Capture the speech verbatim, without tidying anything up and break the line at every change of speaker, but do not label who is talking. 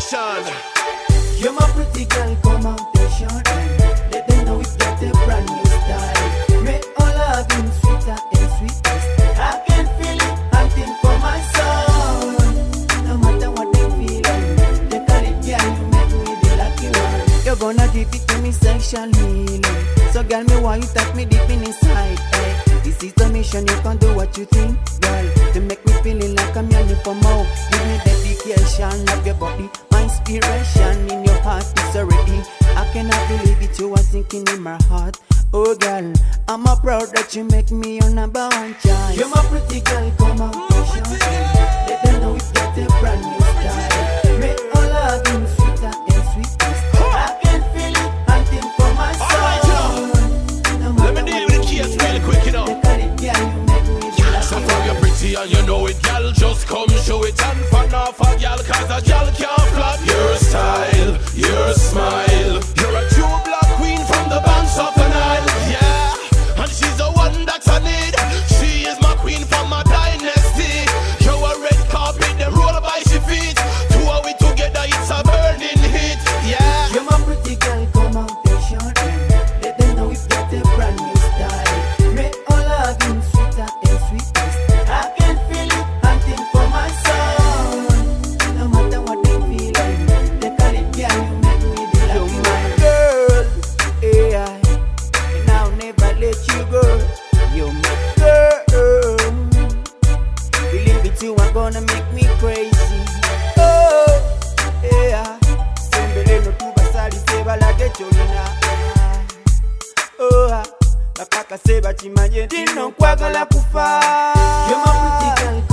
action.
You're my pretty girl, come on, take your time. Let them know we've got a brand new style. Make all of them sweeter and sweetest. I can feel it hunting for my soul. No matter what they feeling, they call it girl, you make me the lucky one. You're gonna give it to me sexual healing. So girl, me why you touch me deep in inside, eh? This is the mission, you can do what you think, girl. To make me feeling like I'm yearning for more. Give me dedication of your body, my inspiration in your heart is already. I cannot believe it, you are thinking in my heart. Oh girl, I'm a proud that you make me your number one child. You're my pretty girl, come on, push your hand. Let them know we've got a brand new style. Make all of them sweeter and sweetest. I can feel it hunting for my soul.
Let me deal with the case really quick, you know. So from you're pretty and you know it, gal, just come show it and fan off a gal, cause a gal can't flop your style, your smile. You're a true black queen from the banks of the Nile, yeah. And she's the one that I need. She is my queen from my dynasty. You're a red carpet, they roll by she feet. Two of we together, it's a burning hit, yeah.
You're my pretty girl, come on, take your time. Let them know we've got a brand new style. Make all of them sweeter and sweetest. I can feel it hunting for my soul. No matter what they feeling, they call it girl, you make me the lucky one. Girl, yeah, and I'll never let you go. You're my girl. Believe it, you are gonna make me crazy. Oh, yeah. Sembele no tuba sali seba la gecholina. Oh, bakaka seba chimanye dino kwagala kufa. You're my pretty girl.